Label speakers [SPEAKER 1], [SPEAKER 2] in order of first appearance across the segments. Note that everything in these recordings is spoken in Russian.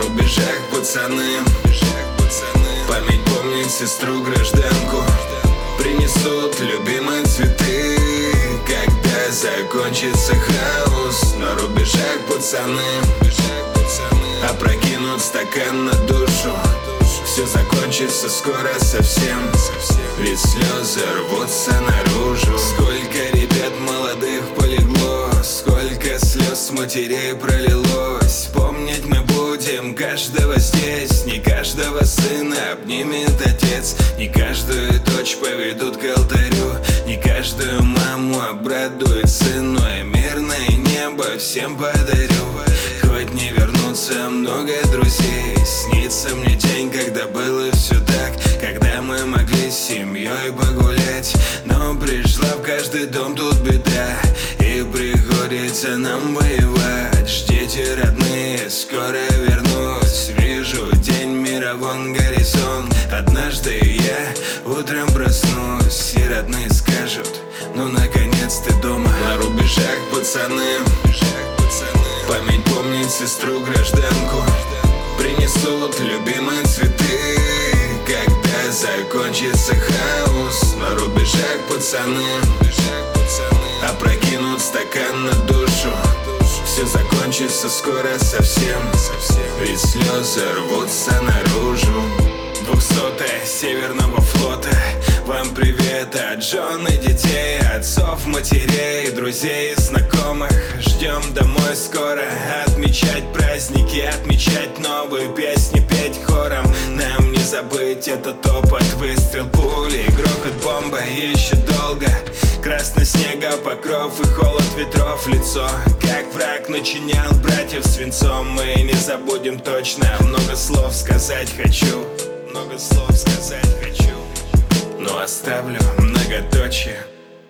[SPEAKER 1] рубежах пацаны. Память помнит сестру гражданку. Принесут любимые цветы, когда закончится хаос. На рубежах пацаны опрокинут стакан на душу. Все закончится скоро совсем, ведь слезы рвутся наружу. Сколько ребят молодых полегло, сколько слез матерей пролилось. Помнить мы будем каждого здесь. Не каждого сына обнимет отец, не каждую дочь поведут к алтарю, не каждую маму обрадует сыну. И мирное небо всем подарю. Хоть не вернутся много друзей, снится мне день, когда было все так, когда мы могли с семьей погулять. Но пришла в каждый дом тут беда, и приходится нам воевать. Ждите, родные, скоро вернусь. Вижу день мира, вон горизонт. Однажды я утром проснусь, и родные скажут: ну наконец ты дома. На рубежах пацаны, память помнит сестру гражданку. Принесут любимые цветы, когда закончится хаос. На рубежах пацаны опрокинут стакан на душу. Все закончится скоро совсем, ведь слезы рвутся наружу. 200-я Северного флота, вам привет от жен и детей, отцов, матерей, друзей и знакомых. Ждем домой скоро, отмечать праздники, отмечать новые песни, петь хором. Нам не забыть этот опыт, выстрел пули, грохот бомба еще долго. Красный снега покров и холод ветров лицо, как враг начинял братьев свинцом. Мы не забудем точно, много слов сказать хочу, много слов сказать хочу, но оставлю многоточие.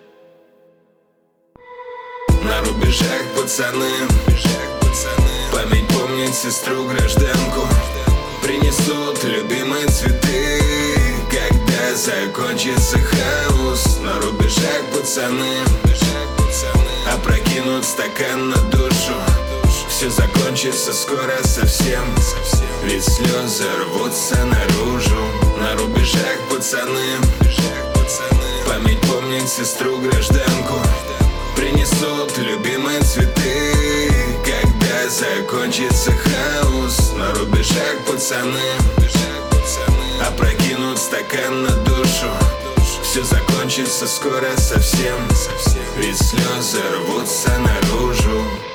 [SPEAKER 1] На рубежах пацаны, память помнит сестру гражданку. Принесут любимые цветы, когда закончится хаос. На рубежах пацаны опрокинут стакан на душу. Все закончится скоро совсем, ведь слезы рвутся наружу. На рубежах пацаны, память помнит сестру гражданку. Принесут любимые цветы, когда закончится хаос. На рубежах пацаны опрокинут стакан на душу. Все закончится скоро совсем, ведь слезы рвутся наружу.